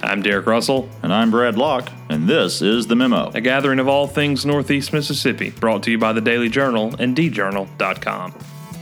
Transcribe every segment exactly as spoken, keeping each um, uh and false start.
I'm Derek Russell. And I'm Brad Locke, and this is The Memo, a gathering of all things Northeast Mississippi, brought to you by the Daily Journal and d journal dot com.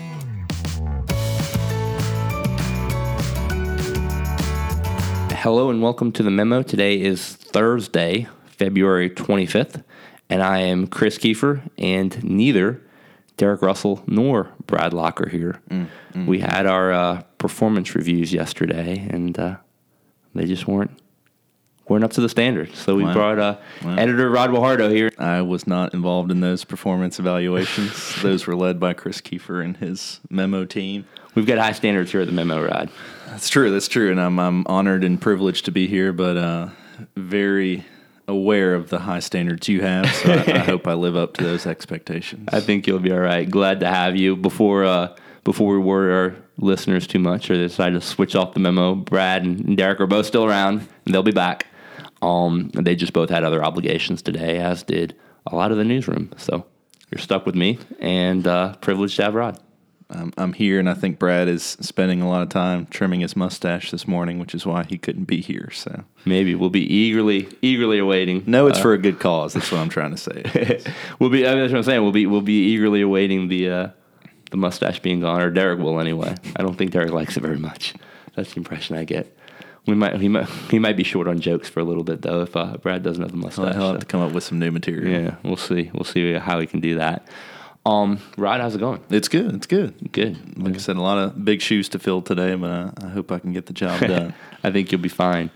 Hello and welcome to The Memo. Today is Thursday, February twenty-fifth, and I am Chris Kiefer, and neither Derek Russell nor Brad Locke are here. Mm, mm. We had our uh, performance reviews yesterday, and uh, they just weren't weren't up to the standard. So we wow. brought uh, wow. editor Rod Guajardo here. I was not involved in those performance evaluations. Those were led by Chris Kiefer and his Memo team. We've got high standards here at the Memo, Rod. That's true. That's true, and I'm I'm honored and privileged to be here, but uh, very aware of the high standards you have. So I, I hope I live up to those expectations. I think you'll be all right. Glad to have you. Before uh, before we worry our listeners too much, or they decide to switch off the Memo, Brad and Derek are both still around, and they'll be back. Um, they just both had other obligations today, as did a lot of the newsroom. So you're stuck with me, and uh, privileged to have Rod. Um, I'm here, and I think Brad is spending a lot of time trimming his mustache this morning, which is why he couldn't be here. So maybe we'll be eagerly, eagerly awaiting. No, it's uh, for a good cause. That's what I'm trying to say. we'll be. That's what I'm saying. We'll be. We'll be eagerly awaiting the uh, the mustache being gone, or Derek will anyway. I don't think Derek likes it very much. That's the impression I get. We might. He might. He might be short on jokes for a little bit though. If uh, Brad doesn't have the mustache, he'll have so. to come up with some new material. Yeah, we'll see. We'll see how he can do that. Um, Rod, how's it going? It's good. It's good. Good. Like I said, a lot of big shoes to fill today, but uh, I hope I can get the job done. I think you'll be fine.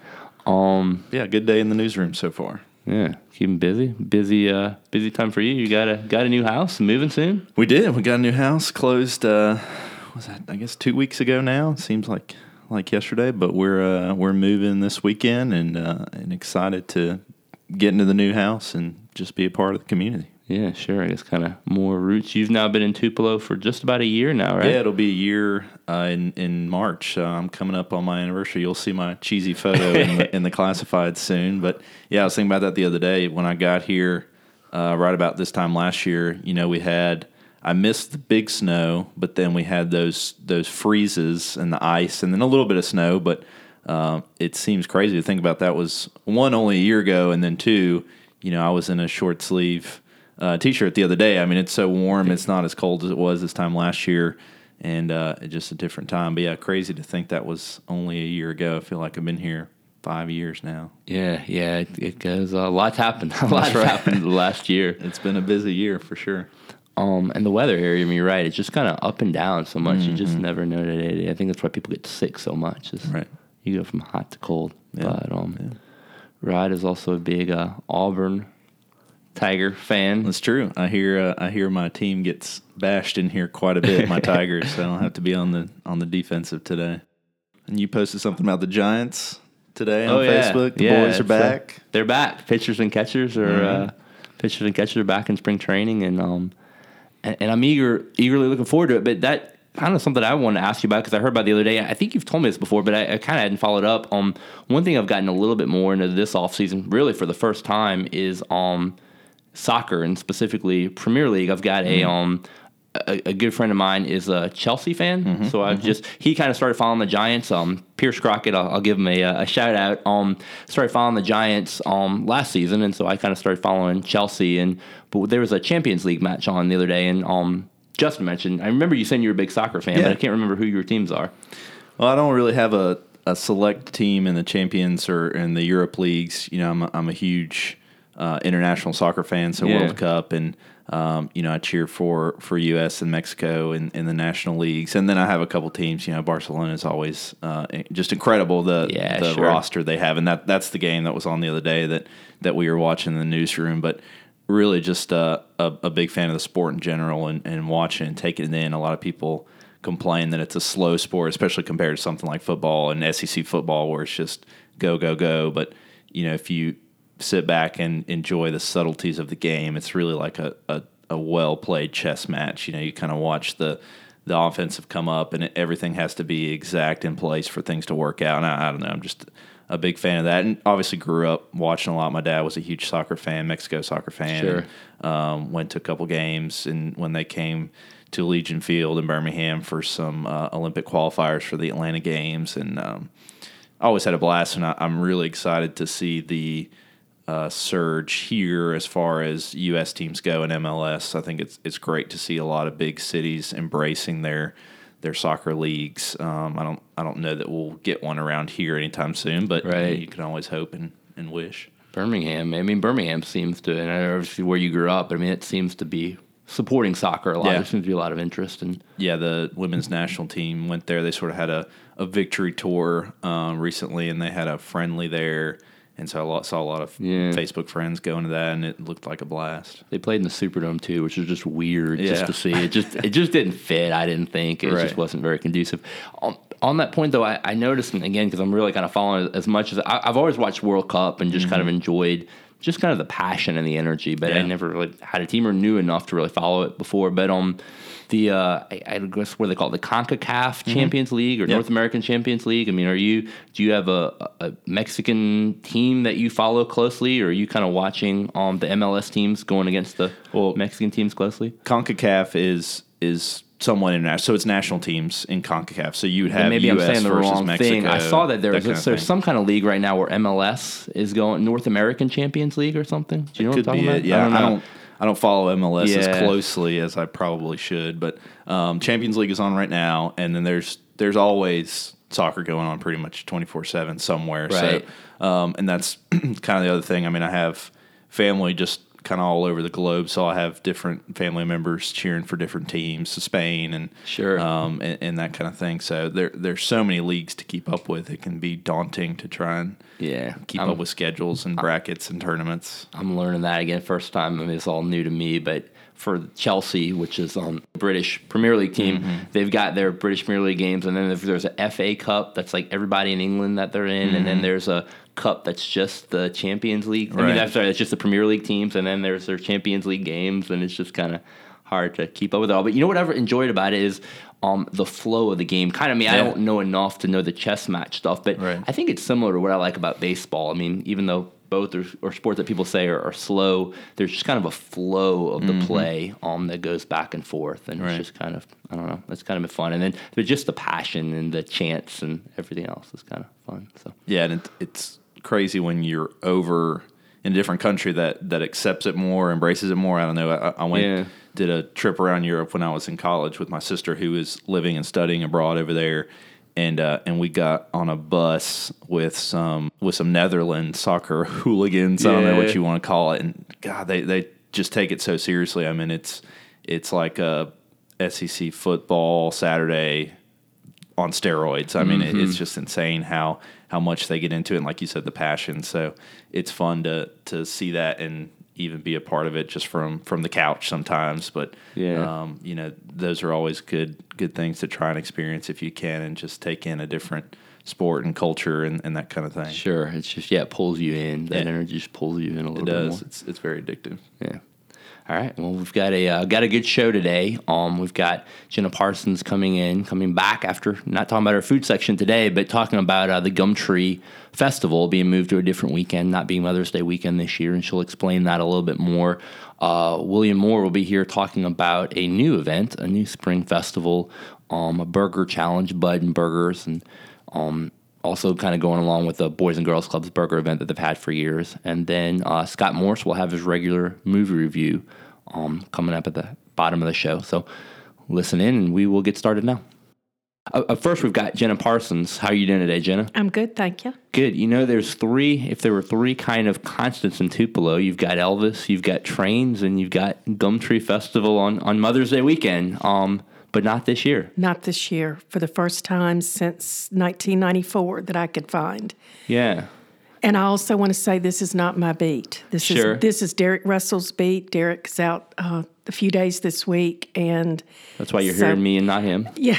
Um, yeah, good day in the newsroom so far. Yeah, keeping busy. Busy. Uh, busy time for you. You got a got a new house. Moving soon. We did. We got a new house. Closed. Uh, was that? I guess two weeks ago now. Seems like like yesterday, but we're uh, we're moving this weekend, and uh, and excited to get into the new house and just be a part of the community. Yeah, sure. I guess kind of more roots. You've now been in Tupelo for just about a year now, right? Yeah, it'll be a year uh, in in March. Uh, I'm coming up on my anniversary. You'll see my cheesy photo in, the, in the classified soon. But yeah, I was thinking about that the other day when I got here. Uh, right about this time last year, you know, we had I missed the big snow, but then we had those those freezes and the ice, and then a little bit of snow. But uh, it seems crazy to think about that was one only a year ago, and then two, you know, I was in a short sleeve Uh, t-shirt the other day. I mean, it's so warm. It's not as cold as it was this time last year, and uh, it's just a different time. But yeah, crazy to think that was only a year ago. I feel like I've been here five years now. Yeah, yeah, it, it goes. A uh, lot's happened. A lot's right. happened the last year. It's been a busy year for sure. Um, and the weather here, I mean, you're right. It's just kind of up and down so much. Mm-hmm. You just never know today. I think that's why people get sick so much. Is right. You go from hot to cold. Yeah. But um, yeah. Rod is also a big uh, Auburn Tiger fan. That's true. I hear uh, I hear my team gets bashed in here quite a bit, my Tigers, so I don't have to be on the on the defensive today. And you posted something about the Giants today on oh, yeah. Facebook. The yeah, boys are back. Uh, they're back. Pitchers and catchers are mm-hmm. uh, pitchers and catchers are back in spring training, and um and, and I'm eager eagerly looking forward to it. But that kind of something I wanted to ask you about because I heard about the other day. I think you've told me this before, but I, I kind of hadn't followed up. Um, one thing I've gotten a little bit more into this offseason, really for the first time, is um. soccer, and specifically Premier League. I've got a mm-hmm. um a, a good friend of mine is a Chelsea fan, mm-hmm. so I've mm-hmm. just he kind of started following the Giants. Um, Pierce Crockett, I'll, I'll give him a, a shout out. Um, started following the Giants um last season, and so I kind of started following Chelsea. And but there was a Champions League match on the other day, and um Justin mentioned. I remember you saying you're a big soccer fan, yeah. but I can't remember who your teams are. Well, I don't really have a a select team in the Champions or in the Europe leagues. You know, I'm a, I'm a huge Uh, international soccer fan, so yeah. World Cup, and um, you know I cheer for, for U S and Mexico in, in the national leagues, and then I have a couple teams. You know, Barcelona is always uh, just incredible the yeah, the sure. roster they have, and that that's the game that was on the other day that, that we were watching in the newsroom. But really, just uh, a a big fan of the sport in general, and, and watching and taking it in. A lot of people complain that it's a slow sport, especially compared to something like football and S E C football, where it's just go go go. But you know, if you sit back and enjoy the subtleties of the game, it's really like a, a, a well-played chess match. You know, you kind of watch the the offensive come up, and it, everything has to be exact in place for things to work out. And I, I don't know, I'm just a big fan of that, and obviously grew up watching a lot. My dad was a huge soccer fan, Mexico soccer fan. Sure. And, um, went to a couple games, and when they came to Legion Field in Birmingham for some uh, Olympic qualifiers for the Atlanta Games, and um, always had a blast, and I, I'm really excited to see the uh, surge here as far as U S teams go in M L S. I think it's it's great to see a lot of big cities embracing their their soccer leagues. Um, I don't I don't know that we'll get one around here anytime soon, but Right. you know, you can always hope and, and wish. Birmingham. I mean, Birmingham seems to, and I don't know obviously where you grew up, but I mean, it seems to be supporting soccer a lot. Yeah. There seems to be a lot of interest in. Yeah, the women's national team went there. They sort of had a, a victory tour um, recently, and they had a friendly there. And so I lo- saw a lot of Yeah. Facebook friends going to that, and it looked like a blast. They played in the Superdome too, which was just weird Yeah. just to see. It just it just didn't fit. I didn't think it Right. just wasn't very conducive. On, on that point, though, I, I noticed, and again, because I'm really kind of following it as much as I, I've always watched World Cup and just kind of enjoyed just kind of the passion and the energy, but I Yeah. never really had a team or knew enough to really follow it before. But um, the uh, I, I guess what do they call it, the CONCACAF Champions League or Yep. North American Champions League. I mean, are you do you have a, a Mexican team that you follow closely, or are you kind of watching um the M L S teams going against the Well, Mexican teams closely? CONCACAF is is somewhat international, so it's national teams in CONCACAF. So you would have And maybe U S I'm saying the versus wrong Mexico, thing. I saw that there was kind a, of there's thing. some kind of league right now where M L S is going North American Champions League or something. Do you know Could what I'm be talking it. about? Yeah, I don't I know. don't. I don't follow M L S Yeah. as closely as I probably should, but um, Champions League is on right now, and then there's there's always soccer going on pretty much twenty-four seven somewhere. Right. So, um, and that's kind of the other thing. I mean, I have family just kind of all over the globe, so I have different family members cheering for different teams, Spain and Sure. um, and, and that kind of thing. So there there's so many leagues to keep up with. It can be daunting to try and Yeah, keep I'm- up with schedules and brackets and tournaments. I'm learning that again. First time. I mean, it's all new to me, but for Chelsea, which is um British Premier League team, Mm-hmm. they've got their British Premier League games, and then there's- there's a F A Cup that's like everybody in England that they're in, and then there's a cup that's just the Champions League. I mean, Mm-hmm. Right. that's sorry, that's just the Premier League teams, and then there's their Champions League games, and it's just kind of hard to keep up with it all. But you know what I've enjoyed about it is um, the flow of the game. Kind of me, I Yeah. don't know enough to know the chess match stuff, but Right. I think it's similar to what I like about baseball. I mean, even though both are, are sports that people say are, are slow, there's just kind of a flow of the play um, that goes back and forth, and Mm-hmm. Right. it's just kind of, I don't know, that's kind of been fun. And then but just the passion and the chants and everything else is kind of fun. So Yeah, and it, it's crazy when you're over in a different country that, that accepts it more, embraces it more. I don't know. I, I went Yeah. did a trip around Europe when I was in college with my sister, who is living and studying abroad over there, and uh, and we got on a bus with some with some Netherlands soccer hooligans. I don't know what Yeah. you want to call it, and God, they they just take it so seriously. I mean, it's it's like a S E C football Saturday on steroids. I mean, it, it's just insane how how much they get into it, and like you said, the passion. So it's fun to to see that and even be a part of it just from from the couch sometimes. But Yeah. um, you know, those are always good good things to try and experience if you can, and just take in a different sport and culture and, and that kind of thing. sure, it's just, yeah, it pulls you in. That Yeah. energy just pulls you in a little It bit does. more. It's it's very addictive. Yeah. All right. Well, we've got a uh, got a good show today. Um, we've got Jenna Parsons coming in, coming back after not talking about our food section today, but talking about uh, the Gumtree Festival being moved to a different weekend, not being Mother's Day weekend this year, and she'll explain that a little bit more. Uh, William Moore will be here talking about a new event, a new spring festival, um, a burger challenge, Bud and Burgers, and um, also kind of going along with the Boys and Girls Club's burger event that they've had for years. And then uh, Scott Morse will have his regular movie review um, coming up at the bottom of the show. So listen in, and we will get started now. Uh, uh, first, we've got Jenna Parsons. How are you doing today, Jenna? I'm good, thank you. Good. You know, there's three, if there were three kind of constants in Tupelo, you've got Elvis, you've got trains, and you've got Gumtree Festival on, on Mother's Day weekend, um, but not this year. Not this year, for the first time since nineteen ninety-four that I could find. Yeah. And I also want to say this is not my beat. This Sure. is this is Derek Russell's beat. Derek's out uh, a few days this week, and That's why you're So- hearing me and not him. yeah,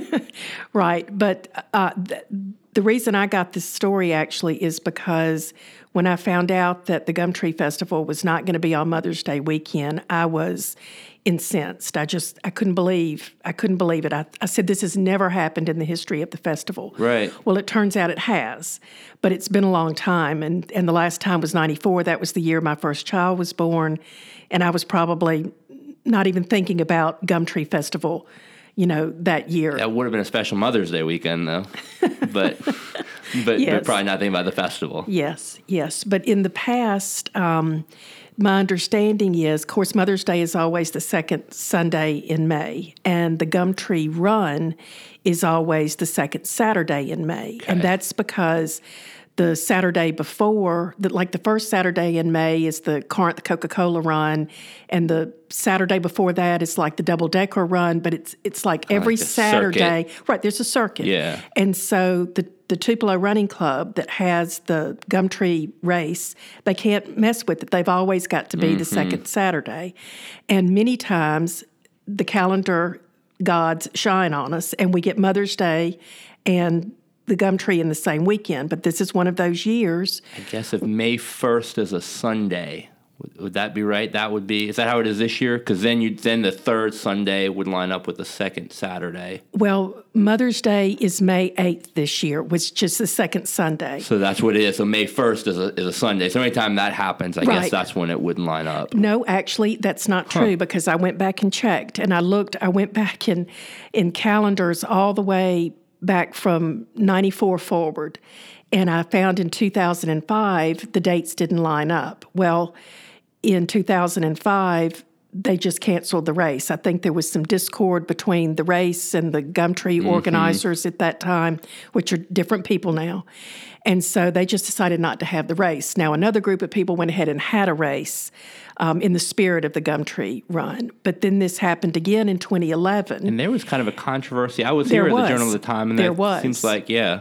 right. But uh, th- the reason I got this story actually is because when I found out that the Gumtree Festival was not going to be on Mother's Day weekend, I was incensed. I just I couldn't believe I couldn't believe it. I, I said this has never happened in the history of the festival. Right. Well, it turns out it has, but it's been a long time, and and the last time was ninety-four. That was the year my first child was born, and I was probably not even thinking about Gumtree Festival, you know, that year. That would have been a special Mother's Day weekend, though. But but, Yes. but probably not thinking about the festival. Yes, yes. But in the past, um, my understanding is, of course, Mother's Day is always the second Sunday in May, and the Gumtree Run is always the second Saturday in May. And that's because the Saturday before, the, like the first Saturday in May is the Corinth Coca-Cola Run, and the Saturday before that is like the Double Decker Run, but it's it's like every like a Saturday. circuit. Right, there's a circuit. Yeah. And so the, the Tupelo Running Club that has the Gumtree race, they can't mess with it. They've always got to be Mm-hmm. the second Saturday. And many times the calendar gods shine on us, and we get Mother's Day and the Gumtree in the same weekend. But this is one of those years. I guess if May first is a Sunday, would, would that be right? That would be, is that how it is this year? Because then you then the third Sunday would line up with the second Saturday. Well, Mother's Day is May eighth this year, which is just the second Sunday. So that's what it is. So May first is a, is a Sunday. So anytime that happens, I guess Right. that's when it wouldn't line up. No, actually, that's not true because I went back and checked, and I looked. I went back in in calendars all the way back from ninety-four forward, and I found in two thousand five the dates didn't line up. Well, in two thousand five, they just canceled the race. I think there was some discord between the race and the Gumtree Mm-hmm. organizers at that time, which are different people now. And so they just decided not to have the race. Now, another group of people went ahead and had a race um, in the spirit of the Gumtree Run. But then this happened again in twenty eleven. And there was kind of a controversy. I was There here at was. the Journal at the time, and There that was. seems like, yeah.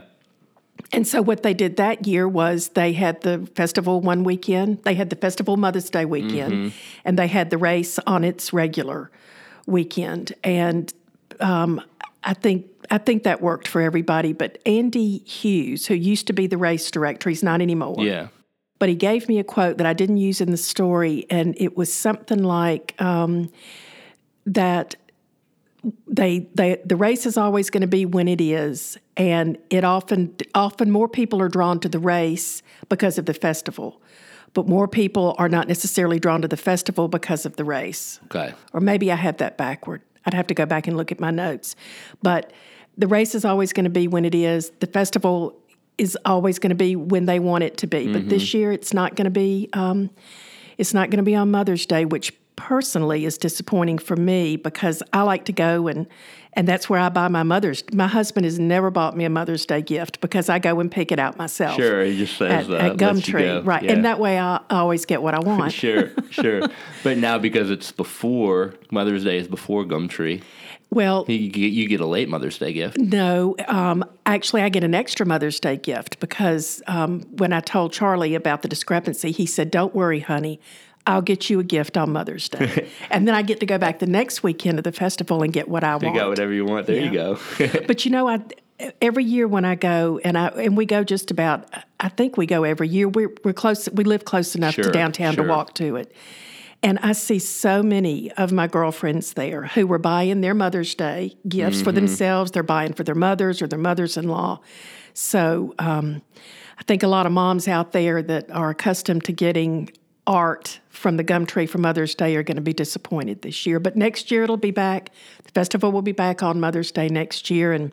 And so what they did that year was they had the festival one weekend. They had the festival Mother's Day weekend, Mm-hmm. and they had the race on its regular weekend. And um, I think I think that worked for everybody. But Andy Hughes, who used to be the race director, he's not anymore. Yeah. But he gave me a quote that I didn't use in the story, and it was something like um, that they they the race is always going to be when it is, and it often often more people are drawn to the race because of the festival, but more people are not necessarily drawn to the festival because of the race. Okay. Or maybe I have that backward. I'd have to go back and look at my notes. But the race is always going to be when it is. The festival is always going to be when they want it to be. But this year, it's not going to be. Um, it's not going to be on Mother's Day, which personally is disappointing for me because I like to go and and that's where I buy my mother's. My husband has never bought me a Mother's Day gift because I go and pick it out myself. Sure, he just says at, that. at lets you Gumtree, go. right? Yeah. And that way, I always get what I want. Sure, sure. But now because it's before, Mother's Day is before Gumtree, Well, you get, you get a late Mother's Day gift. no, um, actually, I get an extra Mother's Day gift because um, when I told Charlie about the discrepancy, he said, "Don't worry, honey, I'll get you a gift on Mother's Day." And then I get to go back the next weekend of the festival and get what I You want. got whatever you want. There you go. But you know, I every year when I go and I and we go just about, I think we go every year. We're we're close. We live close enough Sure, to downtown sure. to walk to it. And I see so many of my girlfriends there who were buying their Mother's Day gifts Mm-hmm. for themselves. They're buying for their mothers or their mothers-in-law. So um, I think a lot of moms out there that are accustomed to getting art from the Gumtree for Mother's Day are going to be disappointed this year. But next year it'll be back. The festival will be back on Mother's Day next year, and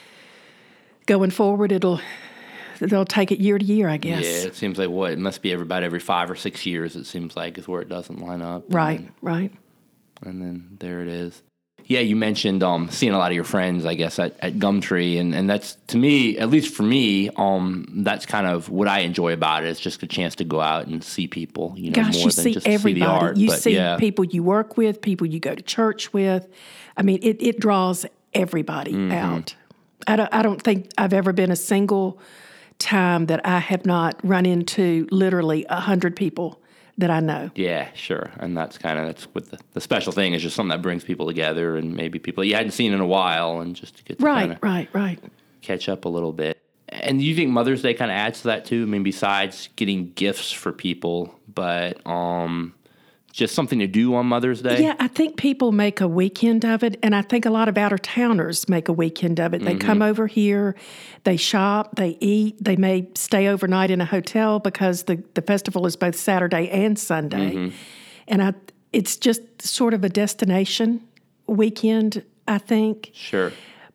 going forward, it'll they'll take it year to year, I guess. Yeah, it seems like what? It must be every, about every five or six years, it seems like, is where it doesn't line up. And Right, then- right. And then there it is. Yeah, you mentioned um, seeing a lot of your friends, I guess, at, at Gumtree, and, and that's, to me, at least for me, um, that's kind of what I enjoy about it. It's just a chance to go out and see people, you know, Gosh, more you than see just everybody. see the art. You but see yeah. people you work with, people you go to church with. I mean, it, it draws everybody Mm-hmm. out. I don't, I don't think I've ever been a single time that I have not run into literally a hundred people that I know. Yeah, sure. And that's kind of, that's what the, the special thing is, just something that brings people together and maybe people you hadn't seen in a while, and just to get to Right, kind of right, right. catch up a little bit. And do you think Mother's Day kind of adds to that too? I mean, besides getting gifts for people, but um, just something to do on Mother's Day? Yeah, I think people make a weekend of it, and I think a lot of outer-towners make a weekend of it. They come over here, they shop, they eat, they may stay overnight in a hotel because the, the festival is both Saturday and Sunday. And I, it's just sort of a destination weekend, I think. Sure.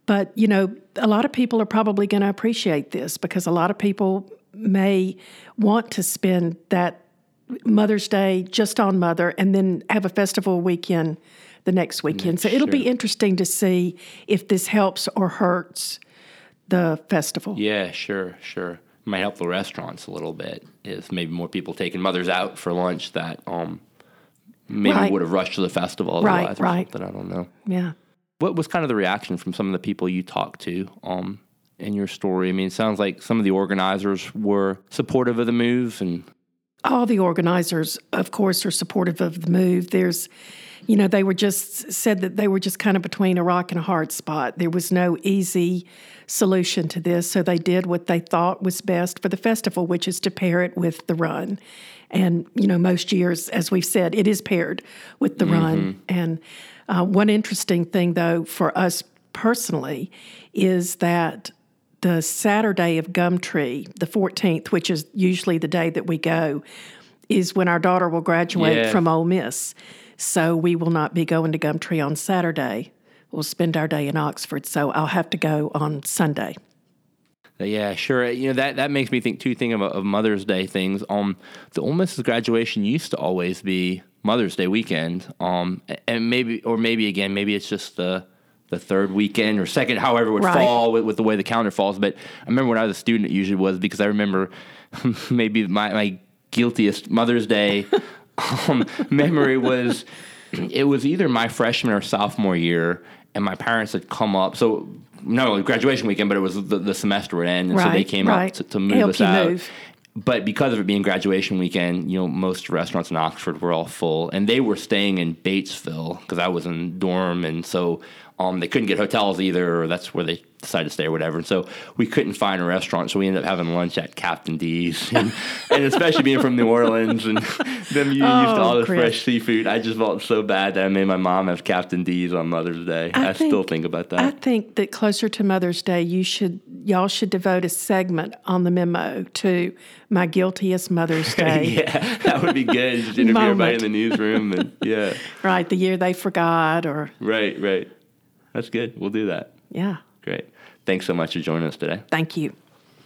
but, you know, a lot of people are probably going to appreciate this because a lot of people may want to spend that Mother's Day just on Mother and then have a festival weekend the next weekend. So it'll Sure. be interesting to see if this helps or hurts the festival. Yeah, sure, sure. Might help the restaurants a little bit if maybe more people taking mothers out for lunch that um maybe Right. would have rushed to the festival Right, otherwise or right. something. I don't know. Yeah. What was kind of the reaction from some of the people you talked to um in your story? I mean, it sounds like some of the organizers were supportive of the move and All the organizers, of course, are supportive of the move. There's, you know, they were just said that they were just kind of between a rock and a hard spot. There was no easy solution to this, so they did what they thought was best for the festival, which is to pair it with the run. And, you know, most years, as we've said, it is paired with the mm-hmm. run. And uh, one interesting thing, though, for us personally, is that the Saturday of Gumtree, the fourteenth, which is usually the day that we go, is when our daughter will graduate Yeah. from Ole Miss. So we will not be going to Gumtree on Saturday. We'll spend our day in Oxford, so I'll have to go on Sunday. yeah, sure. You know, that, that makes me think, too, think of, of Mother's Day things. Um, the Ole Miss's graduation used to always be Mother's Day weekend. Um, and maybe, or maybe, again, maybe it's just the the third weekend or second, however it would Right. fall with, with the way the calendar falls. But I remember when I was a student, it usually was because I remember maybe my, my guiltiest Mother's Day um, memory was it was either my freshman or sophomore year, and my parents had come up. So not only graduation weekend, but it was the, the semester would end, and so they Right, came right. up to, to move Help us you out. move. But because of it being graduation weekend, you know, most restaurants in Oxford were all full, and they were staying in Batesville because I was in dorm, and so um, they couldn't get hotels either, or that's where they decided to stay or whatever. And so we couldn't find a restaurant, so we ended up having lunch at Captain D's, and, and especially being from New Orleans and them used to all Oh, this Chris. fresh seafood. I just felt so bad that I made my mom have Captain D's on Mother's Day. I, I still think- think about that. I think that closer to Mother's Day, you should y'all should devote a segment on the memo to my guiltiest Mother's Day. Yeah, that would be good. Just interview everybody in Moment. the newsroom, and yeah, Right, the year they forgot, or right, right. That's good. We'll do that. yeah. Great. Thanks so much for joining us today. Thank you.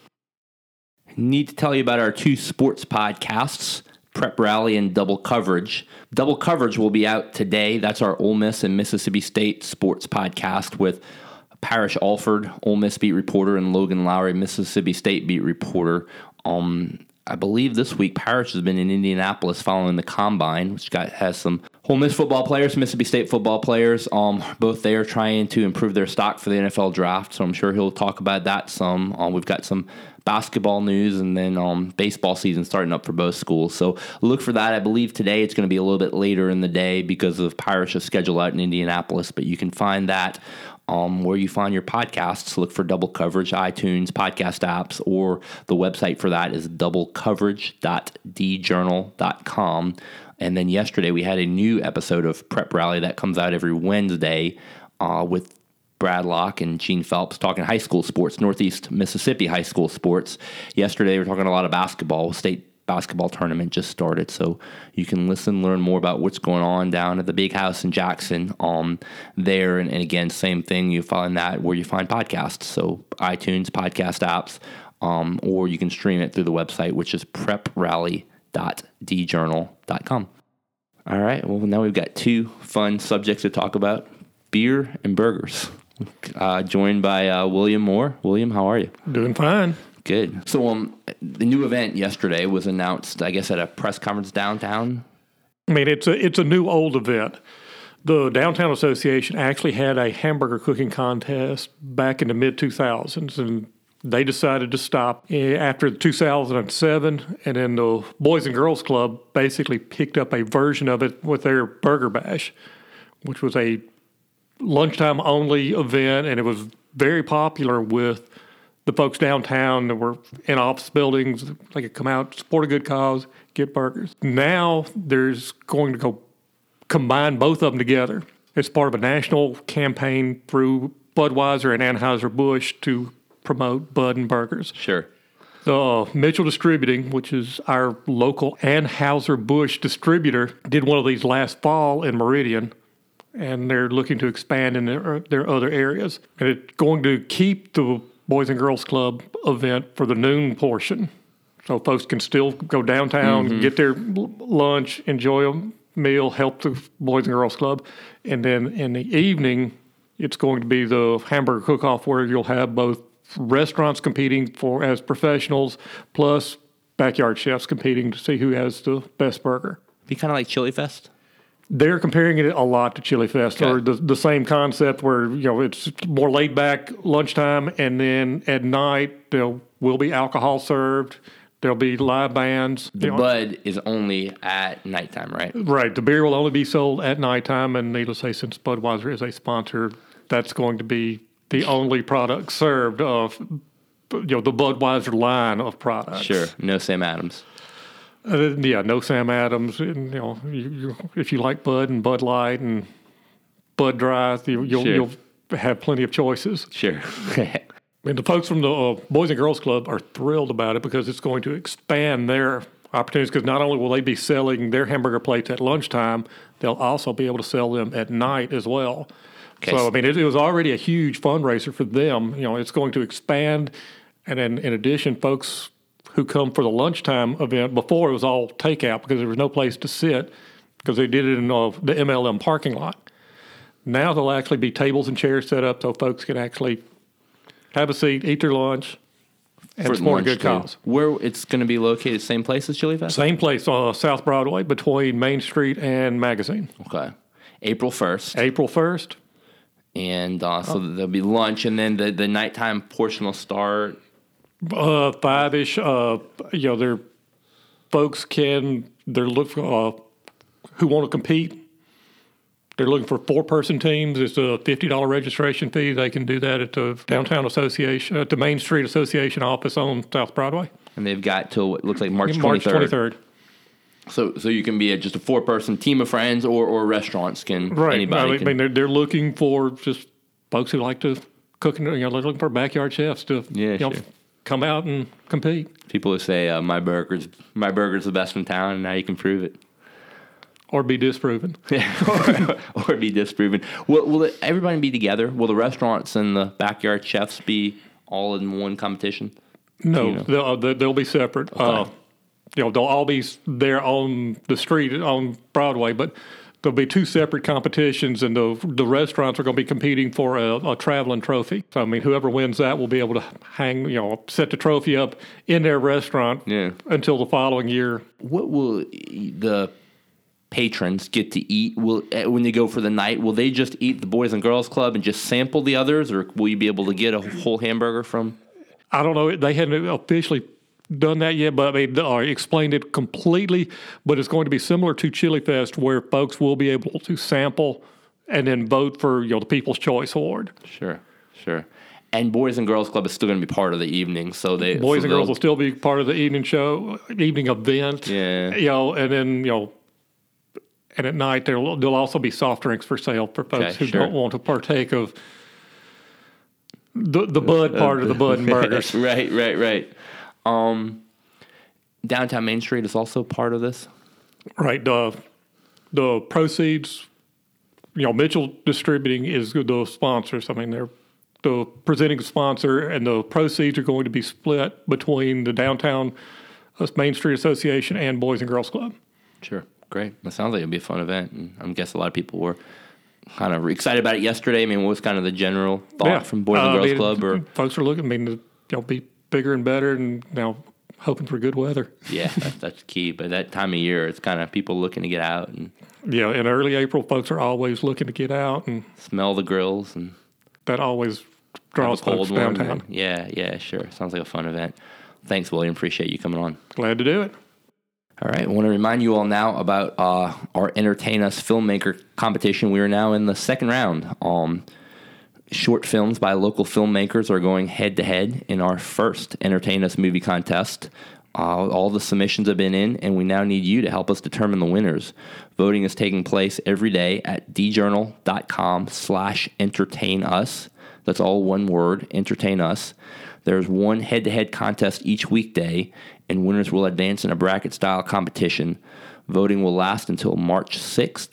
Need to tell you about our two sports podcasts, Prep Rally and Double Coverage. Double Coverage will be out today. That's our Ole Miss and Mississippi State sports podcast with Parrish Alford, Ole Miss beat reporter, and Logan Lowry, Mississippi State beat reporter. Um, I believe this week Parrish has been in Indianapolis following the Combine, which got has some Ole Miss football players, Mississippi State football players, um, both there trying to improve their stock for the N F L draft. So I'm sure he'll talk about that some. Um, we've got some basketball news, and then um, baseball season starting up for both schools. So look for that. I believe today it's going to be a little bit later in the day because of Parrish's schedule out in Indianapolis, but you can find that Um, where you find your podcasts. Look for Double Coverage, iTunes, podcast apps, or the website for that is double coverage dot d journal dot com. And then yesterday we had a new episode of Prep Rally that comes out every Wednesday uh, with Brad Locke and Gene Phelps talking high school sports, Northeast Mississippi high school sports. Yesterday we were talking a lot of basketball. State basketball tournament just started, so you can listen, learn more about what's going on down at the Big House in Jackson um, there. And, and again, same thing, you find that where you find podcasts, so iTunes, podcast apps, um, or you can stream it through the website, which is prep rally dot d journal dot com. All right, well, now we've got two fun subjects to talk about, beer and burgers. Uh, joined by uh, William Moore. William, how are you? Doing fine. Good. So um, the new event yesterday was announced, I guess, at a press conference downtown. I mean, it's a it's a new old event. The Downtown Association actually had a hamburger cooking contest back in the mid two thousands, and they decided to stop eh, after two thousand seven, and then the Boys and Girls Club basically picked up a version of it with their Burger Bash, which was a lunchtime only event, and it was very popular with the folks downtown that were in office buildings. They could come out, support a good cause, get burgers. Now there's going to go combine both of them together as part of a national campaign through Budweiser and Anheuser-Busch to promote Bud and burgers. Sure. Uh, Mitchell Distributing, which is our local Anheuser-Busch distributor, did one of these last fall in Meridian, and they're looking to expand in their, their other areas. And it's going to keep the Boys and Girls Club event for the noon portion. So folks can still go downtown, mm-hmm. get their lunch, enjoy a meal, help the Boys and Girls Club. And then in the evening, it's going to be the hamburger cook-off where you'll have both restaurants competing for as professionals plus backyard chefs competing to see who has the best burger. Be kind of like Chili Fest? They're comparing it a lot to Chili Fest, okay. or the, the same concept where, you know, it's more laid back lunchtime, and then at night there will be alcohol served. There'll be live bands. The you know, bud is only at nighttime, right? Right. The beer will only be sold at nighttime, and needless to say, since Budweiser is a sponsor, that's going to be the only product served of, you know, the Budweiser line of products. Sure. No Sam Adams. Uh, yeah, no Sam Adams. And, you know, you, you, if you like Bud and Bud Light and Bud Dry, you, you'll, sure. you'll have plenty of choices. Sure. And the folks from the uh, Boys and Girls Club are thrilled about it because it's going to expand their opportunities, because not only will they be selling their hamburger plates at lunchtime, they'll also be able to sell them at night as well. Okay. So, I mean, it, it was already a huge fundraiser for them. You know, it's going to expand. And then in addition, folks who come for the lunchtime event, before it was all takeout because there was no place to sit because they did it in uh, the M L M parking lot. Now there'll actually be tables and chairs set up so folks can actually have a seat, eat their lunch, and for support a lunch good too. cause. Where it's going to be located, same place as Chili Fest? Same place on uh, South Broadway between Main Street and Magazine. Okay. April first. April first. And uh, so oh. there'll be lunch, and then the, the nighttime portion will start. Uh, five-ish. Uh, you know, they're folks can they're looking uh, who want to compete. They're looking for four-person teams. It's a fifty dollar registration fee. They can do that at the Downtown Association, at the Main Street Association office on South Broadway. And they've got till it looks like March twenty-third. March twenty-third. So, so you can be a, just a four-person team of friends, or, or restaurants can right. anybody. I mean, can, they're they're looking for just folks who like to cook, and you know, they're looking for backyard chefs to yeah, you know, sure. come out and compete. People who say uh, my burger's my burger's the best in town, and now you can prove it. Or be disproven. Yeah, or, or be disproven. Will, will it, everybody be together? Will the restaurants and the backyard chefs be all in one competition? No, you know? they'll, uh, they'll be separate. Okay. Uh, you know, they'll all be there on the street on Broadway, but there'll be two separate competitions, and the the restaurants are going to be competing for a, a traveling trophy. So, I mean, whoever wins that will be able to hang, you know, set the trophy up in their restaurant yeah. until the following year. What will the patrons get to eat? Will when they go for the night, will they just eat the Boys and Girls Club and just sample the others, or will you be able to get a whole hamburger from? I don't know. They hadn't officially done that yet, but I mean, uh, explained it completely. But it's going to be similar to Chili Fest, where folks will be able to sample and then vote for, you know, the People's Choice Award. Sure, sure. And Boys and Girls Club is still going to be part of the evening, so they Boys so and Girls will still be part of the evening show, evening event. Yeah, you know, and then you know. And at night, there'll, there'll also be soft drinks for sale for folks okay, who sure. don't want to partake of the the Bud part of the Bud and burgers. Right, right, right. Um, Downtown Main Street is also part of this? Right. The, the proceeds, you know, Mitchell Distributing is the sponsors. I mean, they're the presenting sponsor, and the proceeds are going to be split between the Downtown Main Street Association and Boys and Girls Club. Sure. Great. That sounds like it'll be a fun event, and I guess a lot of people were kind of excited about it yesterday. I mean, what was kind of the general thought yeah. from Boys and uh, Girls I mean, Club? Or folks are looking, I mean, you know, be bigger and better, and you know, hoping for good weather. Yeah, that's, that's key. But that time of year, it's kind of people looking to get out and yeah. In early April, folks are always looking to get out and smell the grills, and that always draws folks downtown. Yeah, yeah, sure. Sounds like a fun event. Thanks, William. Appreciate you coming on. Glad to do it. All right, I want to remind you all now about uh, our Entertain Us Filmmaker competition. We are now in the second round. Um, short films by local filmmakers are going head-to-head in our first Entertain Us movie contest. Uh, all the submissions have been in, and we now need you to help us determine the winners. Voting is taking place every day at djournal.com slash entertain us. That's all one word, entertain us. There's one head-to-head contest each weekday, and winners will advance in a bracket-style competition. Voting will last until March sixth.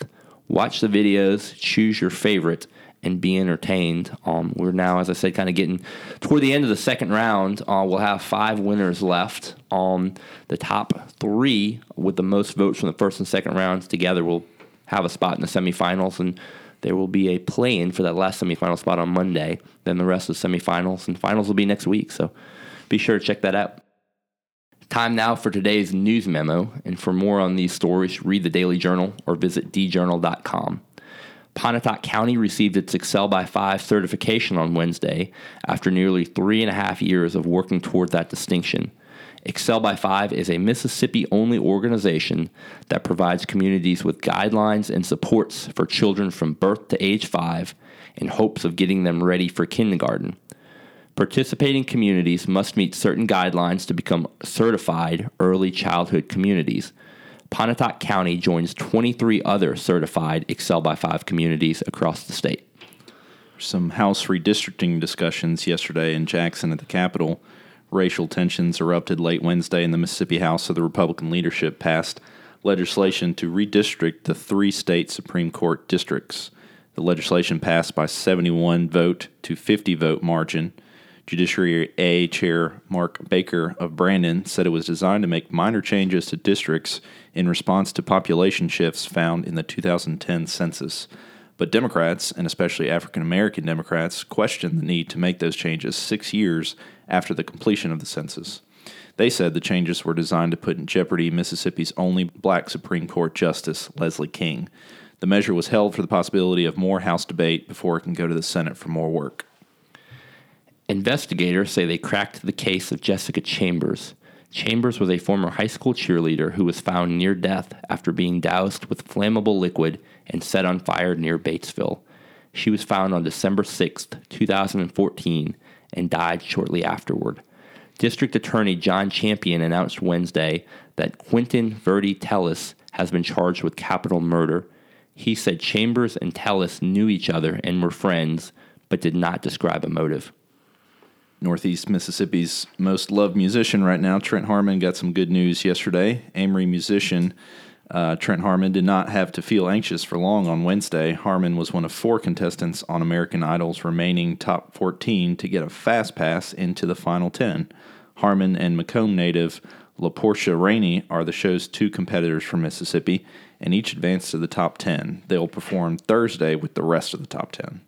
Watch the videos, choose your favorite, and be entertained. Um, we're now, as I said, kind of getting toward the end of the second round. Uh, we'll have five winners left. Um, the top three with the most votes from the first and second rounds together will have a spot in the semifinals, and there will be a play-in for that last semifinal spot on Monday. Then the rest of the semifinals and finals will be next week, so be sure to check that out. Time now for today's news memo, and for more on these stories, read the Daily Journal or visit d journal dot com. Pontotoc County received its Excel by Five certification on Wednesday after nearly three and a half years of working toward that distinction. Excel by Five is a Mississippi-only organization that provides communities with guidelines and supports for children from birth to age five in hopes of getting them ready for kindergarten. Participating communities must meet certain guidelines to become certified early childhood communities. Pontotoc County joins twenty-three other certified Excel by Five communities across the state. Some House redistricting discussions yesterday in Jackson at the Capitol. Racial tensions erupted late Wednesday, and the Mississippi House of the Republican leadership passed legislation to redistrict the three state Supreme Court districts. The legislation passed by seventy-one vote to fifty vote margin. Judiciary A Chair Mark Baker of Brandon said it was designed to make minor changes to districts in response to population shifts found in the two thousand ten census. But Democrats, and especially African American Democrats, questioned the need to make those changes six years after the completion of the census. They said the changes were designed to put in jeopardy Mississippi's only black Supreme Court Justice, Leslie King. The measure was held for the possibility of more House debate before it can go to the Senate for more work. Investigators say they cracked the case of Jessica Chambers. Chambers was a former high school cheerleader who was found near death after being doused with flammable liquid and set on fire near Batesville. She was found on December sixth, twenty fourteen, and died shortly afterward. District Attorney John Champion announced Wednesday that Quentin Verdi Tellis has been charged with capital murder. He said Chambers and Tellis knew each other and were friends, but did not describe a motive. Northeast Mississippi's most loved musician right now, Trent Harmon, got some good news yesterday. Amory musician uh, Trent Harmon did not have to feel anxious for long on Wednesday. Harmon was one of four contestants on American Idol's remaining top fourteen to get a fast pass into the final ten. Harmon and Macomb native LaPortia Rainey are the show's two competitors from Mississippi, and each advanced to the top ten. They'll perform Thursday with the rest of the top ten.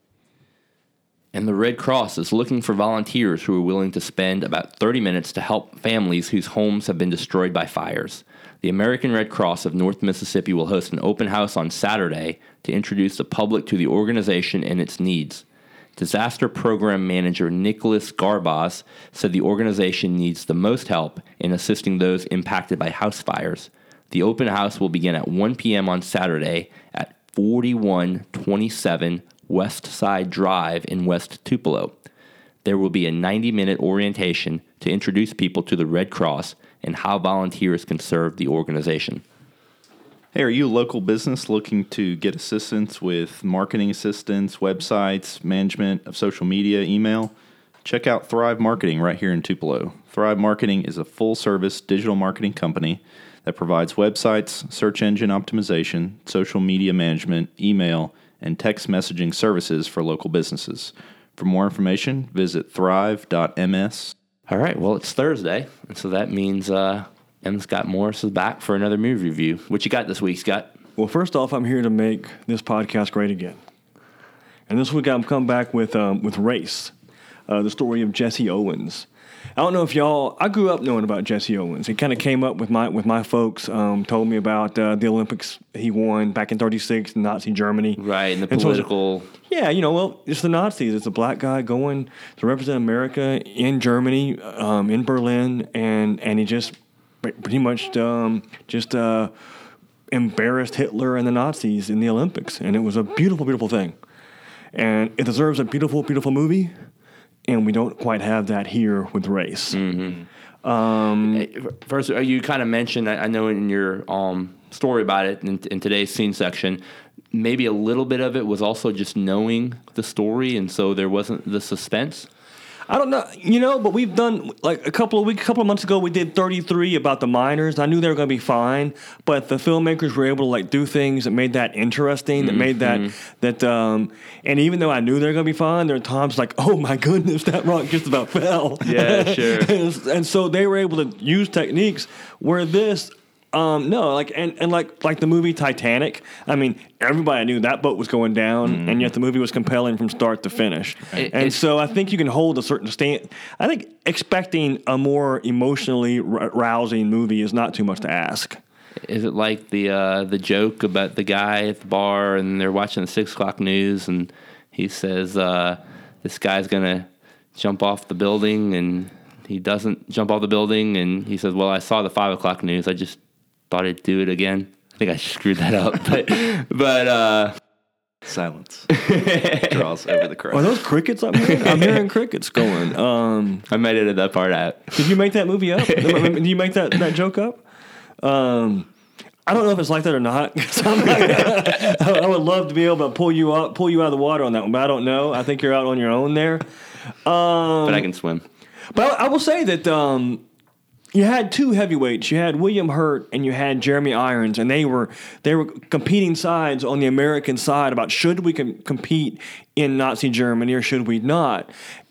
And the Red Cross is looking for volunteers who are willing to spend about thirty minutes to help families whose homes have been destroyed by fires. The American Red Cross of North Mississippi will host an open house on Saturday to introduce the public to the organization and its needs. Disaster Program Manager Nicholas Garbaz said the organization needs the most help in assisting those impacted by house fires. The open house will begin at one p.m. on Saturday at forty-one twenty-seven West Side Drive in West Tupelo. There will be a ninety-minute orientation to introduce people to the Red Cross and how volunteers can serve the organization. Hey, are you a local business looking to get assistance with marketing assistance, websites, management of social media, email? Check out Thrive Marketing right here in Tupelo. Thrive Marketing is a full-service digital marketing company that provides websites, search engine optimization, social media management, email, and text messaging services for local businesses. For more information, visit thrive dot m s. All right, well, it's Thursday, and so that means uh, M. Scott Morris is back for another movie review. What you got this week, Scott? Well, first off, I'm here to make this podcast great again. And this week I'm coming back with um, with Race, uh, the story of Jesse Owens. I don't know if y'all, I grew up knowing about Jesse Owens. It kind of came up with my with my folks, um, told me about uh, the Olympics he won back in thirty-six in Nazi Germany. Right, and the and political... So yeah, you know, well, it's the Nazis. It's a black guy going to represent America in Germany, um, in Berlin, and, and he just pretty much um, just uh, embarrassed Hitler and the Nazis in the Olympics. And it was a beautiful, beautiful thing. And it deserves a beautiful, beautiful movie. And we don't quite have that here with Race. Mm-hmm. Um, First, you kind of mentioned, I know in your um, story about it in, in today's scene section, maybe a little bit of it was also just knowing the story, and so there wasn't the suspense. I don't know, you know, but we've done like a couple of weeks, a couple of months ago, we did thirty-three about the miners. I knew they were going to be fine, but the filmmakers were able to like do things that made that interesting, that made that that. Um, and even though I knew they were going to be fine, there were times like, oh my goodness, that rock just about fell. Yeah, sure. and, and so they were able to use techniques where this. Um, no, like and, and like like the movie Titanic. I mean, everybody knew that boat was going down, mm. and yet the movie was compelling from start to finish. It, and so I think you can hold a certain stand. I think expecting a more emotionally r- rousing movie is not too much to ask. Is it like the uh, the joke about the guy at the bar and they're watching the six o'clock news and he says uh, this guy's gonna jump off the building and he doesn't jump off the building and he says, well, I saw the five o'clock news. I just thought I'd do it again. I think I screwed that up, but but uh, silence draws over the crowd. Are those crickets I'm hearing? I'm hearing crickets going. Um, I might edit that part out. Did you make that movie up? Did you make that, that joke up? Um, I don't know if it's like that or not. I'm not I would love to be able to pull you out, pull you out of the water on that one, but I don't know. I think you're out on your own there. Um, but I can swim. But I will say that. Um, You had two heavyweights. You had William Hurt and you had Jeremy Irons, and they were they were competing sides on the American side about should we com- compete in Nazi Germany or should we not.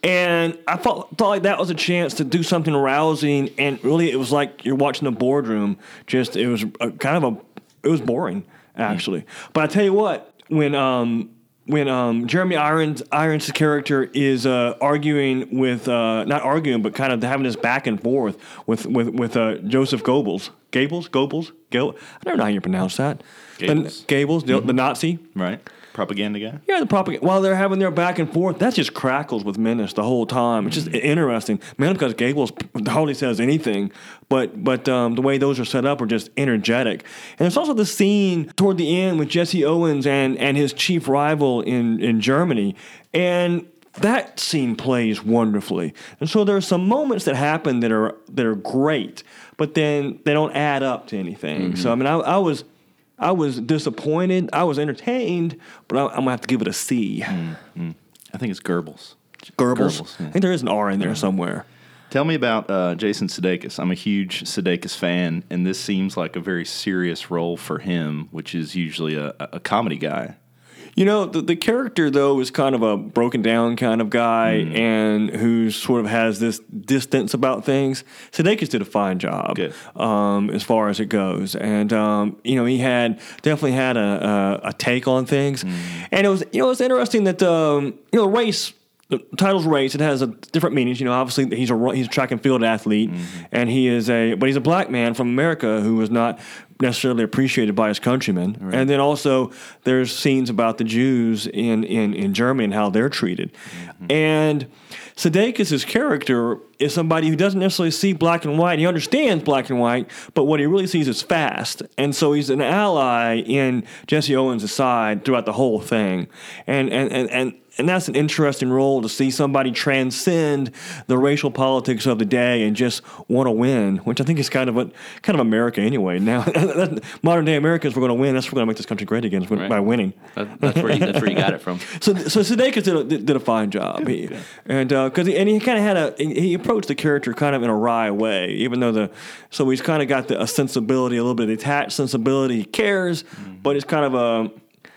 And I thought thought like that was a chance to do something rousing, and really it was like you're watching a boardroom. Just it was a, kind of a it was boring actually. Mm. But I tell you what, when um. When um, Jeremy Irons Irons' character is uh, arguing with uh, not arguing but kind of having this back and forth with with with uh, Joseph Goebbels, Goebbels, Goebbels, Go- I don't know how you pronounce that. Goebbels, the, Goebbels, the, mm-hmm. the Nazi, right? Propaganda guy. Yeah, the propaganda. While they're having their back and forth, that just crackles with menace the whole time. It's just interesting, man. Because Goebbels hardly says anything, but but um, the way those are set up are just energetic. And there's also the scene toward the end with Jesse Owens and and his chief rival in in Germany, and that scene plays wonderfully. And so there are some moments that happen that are that are great, but then they don't add up to anything. Mm-hmm. So I mean, I, I was. I was disappointed. I was entertained, but I, I'm gonna have to give it a C. Mm-hmm. I think it's Goebbels. Goebbels. Goebbels, yeah. I think there is an R in there somewhere. Tell me about uh, Jason Sudeikis. I'm a huge Sudeikis fan, and this seems like a very serious role for him, which is usually a, a comedy guy. You know, the, the character, though, is kind of a broken down kind of guy mm. and who sort of has this distance about things. Sudeikis did a fine job um, as far as it goes. And, um, you know, he had definitely had a, a, a take on things. Mm. And it was, you know, it's interesting that, um, you know, race, the title's race, it has a different meanings. You know, obviously he's a he's a track and field athlete, mm-hmm. and he is a but he's a black man from America who was not necessarily appreciated by his countrymen. Right. And then also there's scenes about the Jews in in, in Germany and how they're treated. Mm-hmm. And Sudeikis' character is somebody who doesn't necessarily see black and white. He understands black and white, but what he really sees is fast. And so he's an ally in Jesse Owens' side throughout the whole thing. And and and and And that's an interesting role to see somebody transcend the racial politics of the day and just want to win, which I think is kind of a kind of America anyway. Now, modern day Americans, we're going to win. That's what we're going to make this country great again right. by winning. That, that's where you, that's where you got it from. So, so Sudeikis did a, did a fine job, he, and because uh, and he kind of had a he approached the character kind of in a wry way, even though the so he's kind of got the, a sensibility, a little bit of detached sensibility. He cares, mm-hmm. but it's kind of a.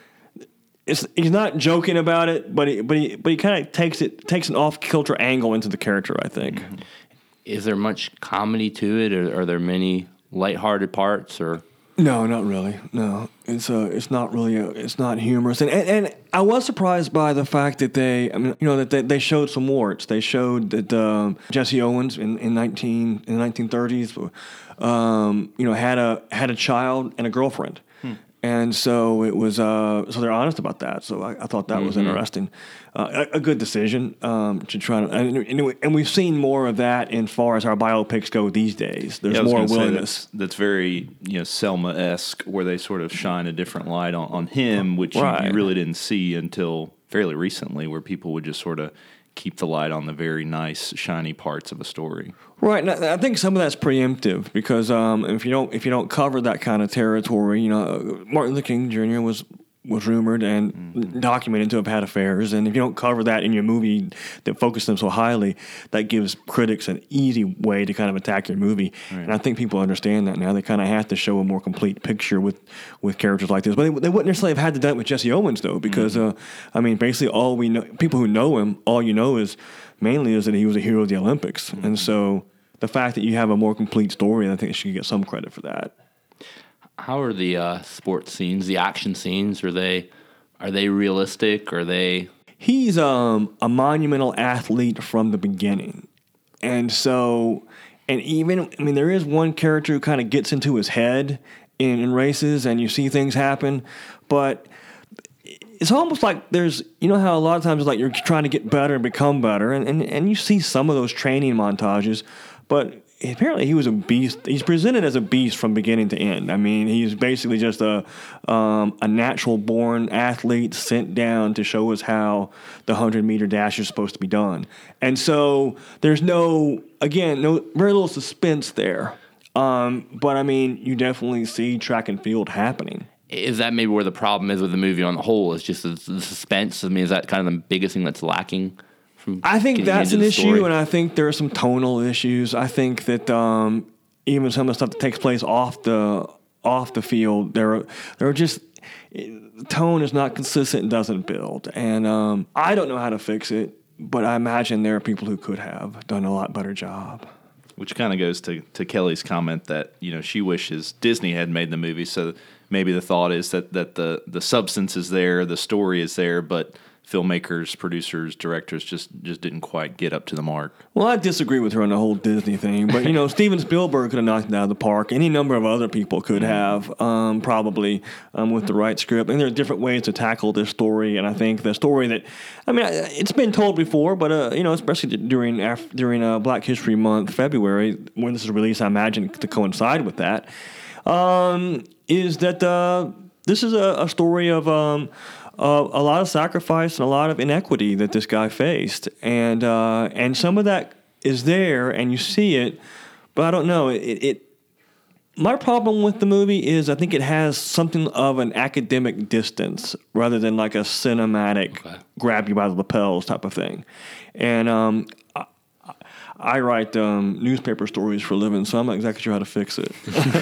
It's, he's not joking about it, but he, but he, but he kind of takes it takes an off kilter angle into the character, I think. Mm-hmm. Is there much comedy to it, or are there many lighthearted parts? Or no, not really. No, it's uh, it's not really. A, it's not humorous, and, and and I was surprised by the fact that they, I mean, you know, that they, they showed some warts. They showed that um, Jesse Owens in in nineteen in the nineteen thirties, um, you know, had a had a child and a girlfriend. Hmm. And so it was. Uh, so they're honest about that. So I, I thought that mm-hmm. was interesting. Uh, a, a good decision um, to try to. And, and we've seen more of that in far as our biopics go these days. There's yeah, more willingness. That's, that's very you know Selma-esque, where they sort of shine a different light on, on him, which right. you, you really didn't see until fairly recently, where people would just sort of keep the light on the very nice, shiny parts of a story. Right, and I think some of that's preemptive because um, if you don't if you don't cover that kind of territory, you know, Martin Luther King Junior was was rumored and mm-hmm. documented to have had affairs. And if you don't cover that in your movie that focuses them so highly, that gives critics an easy way to kind of attack your movie. Right. And I think people understand that now. They kind of have to show a more complete picture with, with characters like this. But they, they wouldn't necessarily have had to do it with Jesse Owens, though, because, mm-hmm. uh, I mean, basically all we know, people who know him, all you know is mainly is that he was a hero of the Olympics. Mm-hmm. And so the fact that you have a more complete story, I think you should get some credit for that. How are the uh, sports scenes, the action scenes? Are they are they realistic? Are they? He's um, a monumental athlete from the beginning, and so and even I mean there is one character who kind of gets into his head in, in races, and you see things happen, but it's almost like there's you know how a lot of times it's like you're trying to get better and become better, and and, and you see some of those training montages, but. Apparently, he was a beast. He's presented as a beast from beginning to end. I mean, he's basically just a um, a natural-born athlete sent down to show us how the hundred-meter dash is supposed to be done. And so there's no, again, no very little suspense there. Um, but, I mean, you definitely see track and field happening. Is that maybe where the problem is with the movie on the whole? Is just the, the suspense? I mean, is that kind of the biggest thing that's lacking? I think that's an issue, story. And I think there are some tonal issues. I think that um, even some of the stuff that takes place off the off the field, there are, there are just tone is not consistent and doesn't build. And um, I don't know how to fix it, but I imagine there are people who could have done a lot better job. Which kind of goes to, to Kelly's comment that, you know, she wishes Disney had made the movie. So maybe the thought is that, that the, the substance is there, the story is there, but filmmakers, producers, directors just, just didn't quite get up to the mark. Well, I disagree with her on the whole Disney thing, but, you know, Steven Spielberg could have knocked it out of the park. Any number of other people could have, um, probably, um, with the right script. And there are different ways to tackle this story, and I think the story that, I mean, it's been told before, but, uh, you know, especially during during uh, Black History Month, February, when this is released, I imagine to coincide with that, um, is that uh, this is a, a story of... Um, Uh, a lot of sacrifice and a lot of inequity that this guy faced, and uh, and some of that is there, and you see it, but I don't know. It, it my problem with the movie is I think it has something of an academic distance rather than like a cinematic okay. grab you by the lapels type of thing, and um, I, I write um, newspaper stories for a living, so I'm not exactly sure how to fix it.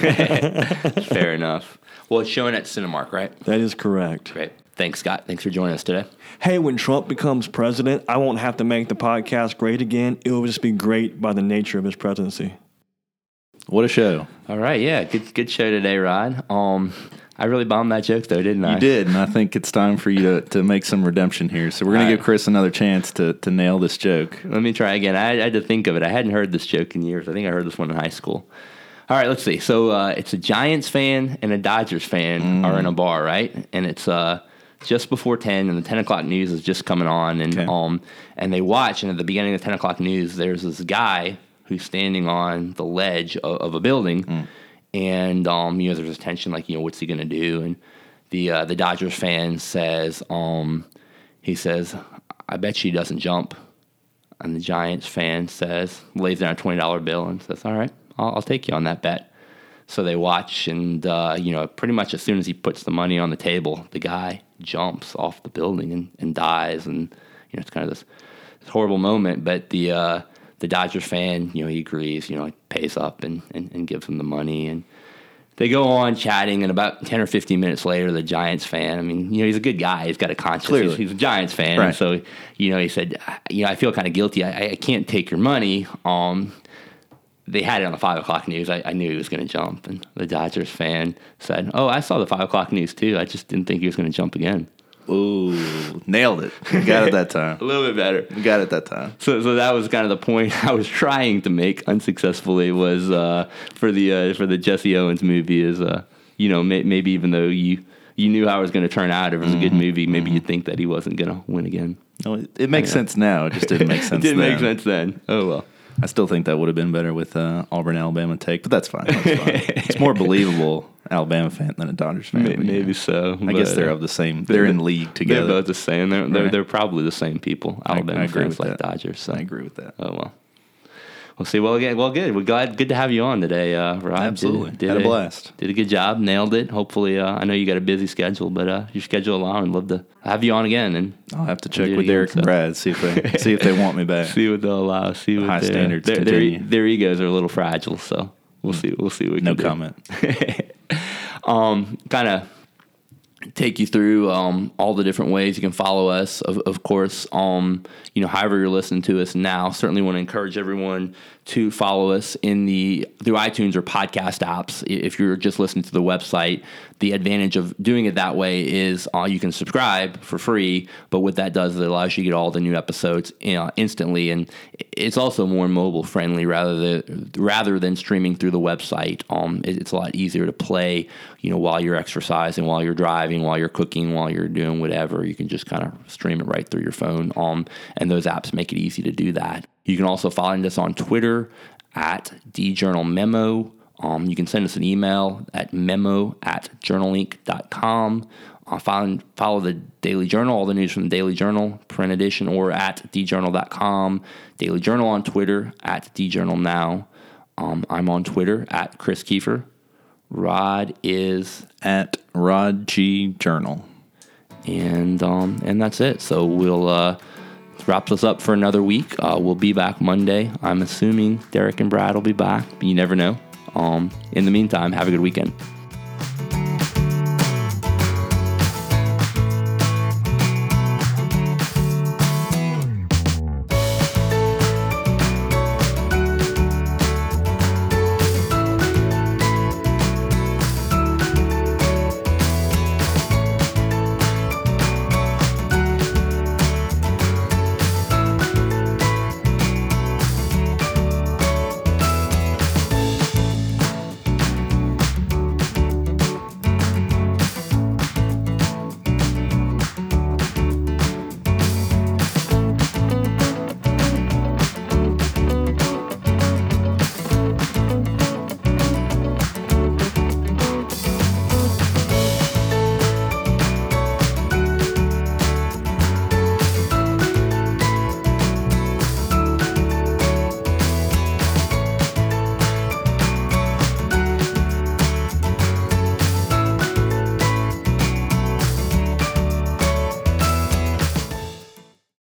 Fair enough. Well, it's showing at Cinemark, right? That is correct. Great. Thanks, Scott. Thanks for joining us today. Hey, when Trump becomes president, I won't have to make the podcast great again. It will just be great by the nature of his presidency. What a show. All right, yeah. Good good show today, Rod. Um, I really bombed that joke, though, didn't I? You did, and I think it's time for you to, to make some redemption here. So we're going to give Chris another chance to, to nail this joke. Let me try again. I, I had to think of it. I hadn't heard this joke in years. I think I heard this one in high school. All right, let's see. So uh, it's a Giants fan and a Dodgers fan mm. are in a bar, right? And it's... Uh, just before ten, and the ten o'clock news is just coming on, and okay. um, and they watch, and at the beginning of the ten o'clock news, there's this guy who's standing on the ledge of, of a building, mm. and um, you know, there's this tension, like, you know, what's he gonna do? And the uh, the Dodgers fan says, um, he says, I bet she doesn't jump, and the Giants fan says, lays down a twenty dollar bill and says, all right, I'll, I'll take you on that bet. So they watch, and, uh, you know, pretty much as soon as he puts the money on the table, the guy jumps off the building and, and dies. And, you know, it's kind of this, this horrible moment. But the uh, the Dodgers fan, you know, he agrees, you know, pays up and, and, and gives him the money. And they go on chatting, and about ten or fifteen minutes later, the Giants fan, I mean, you know, he's a good guy. He's got a conscience. Clearly. He's, he's a Giants fan. Right. And so, you know, he said, you know, I feel kind of guilty. I, I can't take your money. Um They had it on the five o'clock news. I, I knew he was going to jump. And the Dodgers fan said, oh, I saw the five o'clock news too. I just didn't think he was going to jump again. Ooh, nailed it. You got it that time. A little bit better. You got it that time. So so that was kind of the point I was trying to make unsuccessfully was uh, for the uh, for the Jesse Owens movie is, uh, you know, may, maybe even though you, you knew how it was going to turn out, if it was mm-hmm. a good movie, maybe mm-hmm. you'd think that he wasn't going to win again. No, it, it makes sense now. It just didn't make sense It didn't then. make sense then. Oh, well. I still think that would have been better with uh, Auburn, Alabama take, but that's fine. That's fine. It's more believable Alabama fan than a Dodgers fan. Maybe, maybe so. I guess they're of the same. They're, they're in league together. They're both the same. They're they're, right. they're probably the same people. Alabama I, I agree fans with like that. Dodgers. So. I agree with that. Oh well. We'll see. Well, again, well, good. We're glad, good to have you on today, uh, Rod. Absolutely. Did, did Had a blast. Did a good job. Nailed it. Hopefully, uh, I know you got a busy schedule, but uh, your schedule allowing, I'd love to have you on again. And I'll have to check do it with again, Derek so. and Brad, see if they see if they want me back. See what they'll allow. See what High their- standards Their, their, continue. their egos are a little fragile, so we'll see. We'll see what we No can do. comment. um, kind of take you through um, all the different ways you can follow us. Of, of course, um, you know, however you're listening to us now, certainly want to encourage everyone to follow us in the through iTunes or podcast apps. If you're just listening to the website, the advantage of doing it that way is uh, you can subscribe for free. But what that does is it allows you to get all the new episodes you know, instantly, and it's also more mobile friendly rather than rather than streaming through the website. Um, it, it's a lot easier to play, you know, while you're exercising, while you're driving, while you're cooking, while you're doing whatever. You can just kind of stream it right through your phone. Um, and those apps make it easy to do that. You can also find us on Twitter at djournalmemo. Um, you can send us an email at memo at journalinc dot com. Uh, follow, follow the Daily Journal, all the news from the Daily Journal, print edition, or at d journal dot com. Daily Journal on Twitter at djournalnow. Um, I'm on Twitter at Chris Kiefer. Rod is At Rod G Journal. And um, and that's it. So we'll uh, wrap this up for another week. Uh, we'll be back Monday. I'm assuming Derek and Brad will be back, but you never know. Um, in the meantime, have a good weekend.